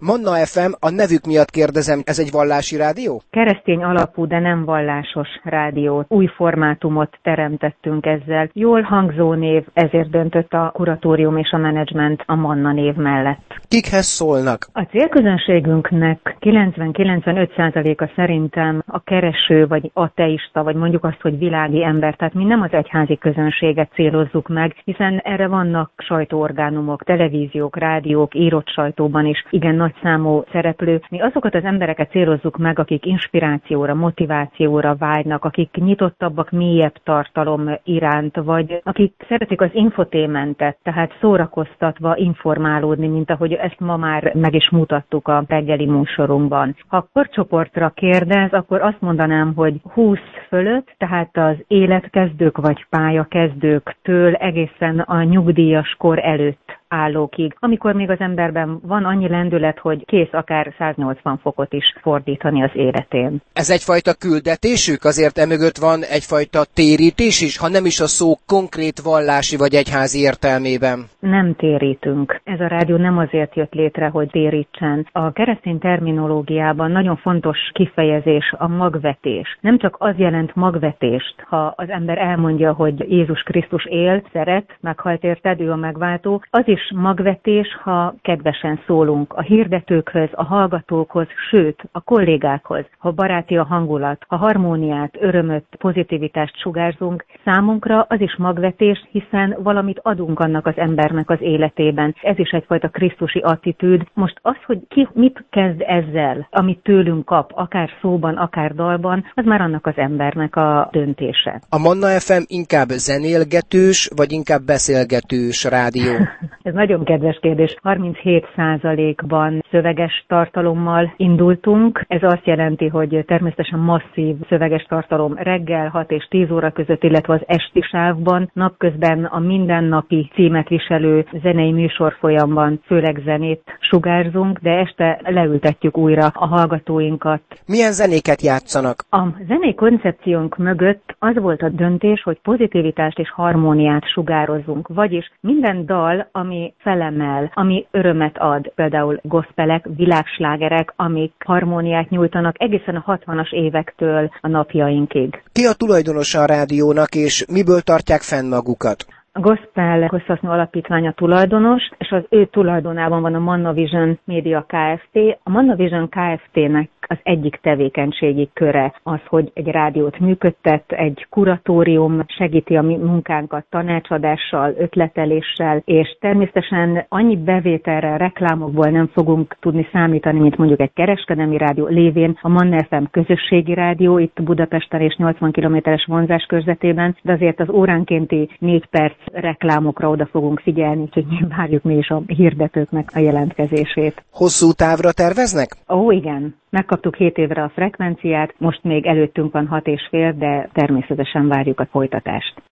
Manna FM, a nevük miatt kérdezem, ez egy vallási rádió? Keresztény alapú, de nem vallásos rádió. Új formátumot teremtettünk ezzel. Jól hangzó név, ezért döntött a kuratórium és a menedzsment a Manna név mellett. Kikhez szólnak? A célközönségünknek 90-95%-a szerintem a kereső, vagy ateista, vagy mondjuk azt, hogy világi ember. Tehát mi nem az egyházi közönséget célozzuk meg, hiszen erre vannak sajtóorgánumok, televíziók, rádiók, írott sajtóban is igen nagy számú szereplő. Mi azokat az embereket célozzuk meg, akik inspirációra, motivációra vágynak, akik nyitottabbak mélyebb tartalom iránt, vagy akik szeretik az infotainmentet, tehát szórakoztatva informálódni, mint ahogy ezt ma már meg is mutattuk a reggeli műsorunkban. Ha korcsoportra kérdez, akkor azt mondanám, hogy 20 fölött, tehát az életkezdők vagy pályakezdőktől egészen a nyugdíjas kor előtt állókig, amikor még az emberben van annyi lendület, hogy kész akár 180 fokot is fordítani az életén. Ez egyfajta küldetésük? Azért emögött van egyfajta térítés is, ha nem is a szó konkrét vallási vagy egyházi értelmében? Nem térítünk. Ez a rádió nem azért jött létre, hogy térítsen. A keresztény terminológiában nagyon fontos kifejezés a magvetés. Nem csak az jelent magvetést, ha az ember elmondja, hogy Jézus Krisztus él, szeret, meghalt érted, ő a megváltó, az is magvetés, ha kedvesen szólunk a hirdetőkhöz, a hallgatókhoz, sőt, a kollégákhoz, ha baráti a hangulat, ha harmóniát, örömöt, pozitivitást sugárzunk, számunkra az is magvetés, hiszen valamit adunk annak az embernek az életében. Ez is egyfajta krisztusi attitűd. Most az, hogy ki mit kezd ezzel, amit tőlünk kap, akár szóban, akár dalban, az már annak az embernek a döntése. A Manna FM inkább zenélgetős, vagy inkább beszélgetős rádió? Ez nagyon kedves kérdés. 37%-ban szöveges tartalommal indultunk. Ez azt jelenti, hogy természetesen masszív szöveges tartalom reggel 6 és 10 óra között, illetve az esti sávban, napközben a mindennapi címet viselő zenei műsorfolyamban főleg zenét sugárzunk, de este leültetjük újra a hallgatóinkat. Milyen zenéket játszanak? A zenei koncepciónk mögött az volt a döntés, hogy pozitivitást és harmóniát sugározzunk, vagyis minden dal, ami felemel, ami örömet ad, például gospelek, világslágerek, amik harmóniát nyújtanak egészen a 60-as évektől a napjainkig. Ki a tulajdonosa a rádiónak, és miből tartják fenn magukat? A Gospel Közhasznú Alapítvány a tulajdonos, és az ő tulajdonában van a Manna Vision Media Kft. A Manna Vision Kft.-nek az egyik tevékenységi köre az, hogy egy rádiót működtet, egy kuratórium segíti a mi munkánkat tanácsadással, ötleteléssel, és természetesen annyi bevételre, reklámokból nem fogunk tudni számítani, mint mondjuk egy kereskedelmi rádió lévén a Manna FM közösségi rádió itt Budapesten és 80 kilométeres vonzás körzetében, de azért az óránkénti 4 perc reklámokra oda fogunk figyelni, úgyhogy várjuk mi is a hirdetőknek a jelentkezését. Hosszú távra terveznek? Ó, igen. Megkaptuk 7 évre a frekvenciát, most még előttünk van 6,5, de természetesen várjuk a folytatást.